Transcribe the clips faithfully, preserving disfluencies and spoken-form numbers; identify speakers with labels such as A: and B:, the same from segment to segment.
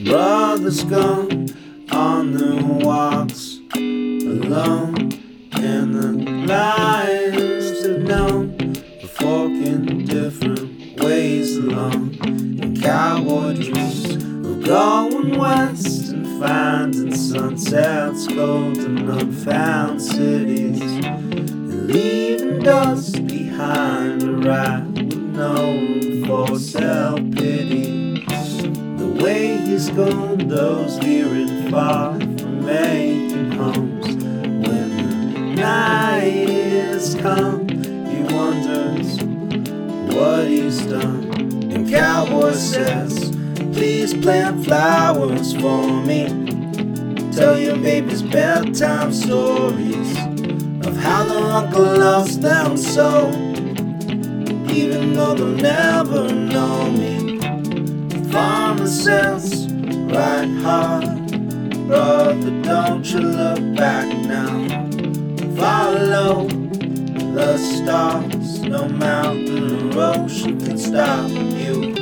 A: Brothers gone on their walks alone, and the lives they've known are forking different ways along. And cowboy dreams of going west and finding sunsets, golden unfound cities, and leaving dust behind to ride with no room for self-pity. The way he's gone, those veering far from making homes. When the night has come, he wonders what he's done. And cowboy says, please plant flowers for me. Tell your babies bedtime stories of how their uncle loves them so, even though they'll never know me. Farmer says, ride hard, brother, don't you look back now. Follow the stars, no mountain or ocean can stop you.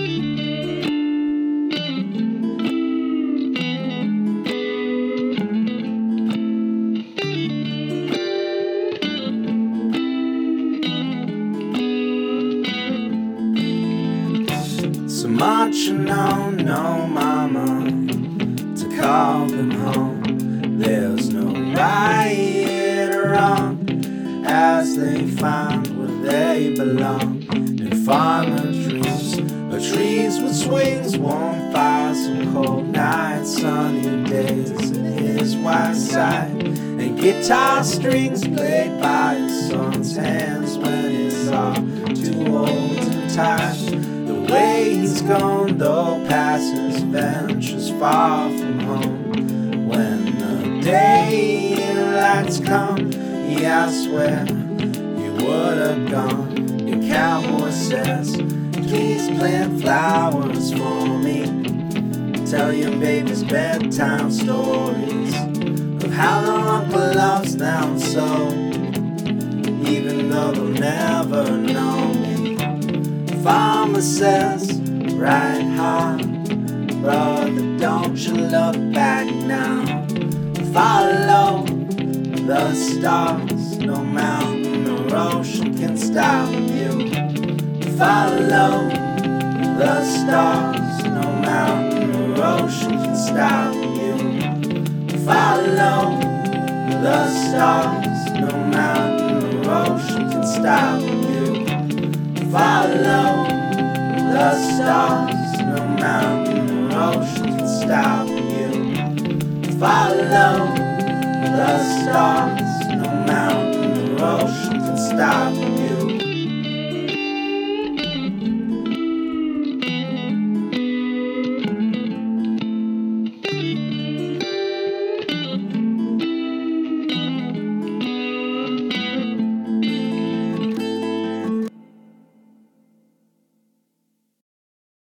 A: So marching on, no mama to call them home. There's no right or wrong as they find where they belong. And farmer dreams of trees with swings, warm fires and cold nights, sunny days at his white side, and guitar strings played by his son's hands when it's all too old and tired. The way he's gone, though, past his ventures far from home. When the daylights come, he asks where he would have gone. And cowboy says, please plant flowers for me. Tell your babies bedtime stories of how their uncle loves them so, even though they'll never know me. Farmer says, ride hard, brother, don't you look back now. Follow the stars, no mountain or ocean can stop you. Follow the stars, no mountain or ocean can stop you. Follow the stars, no mountain or ocean can stop you. Follow the stars, no mountain or ocean can stop you. Follow the stars, no mountain or ocean can stop you.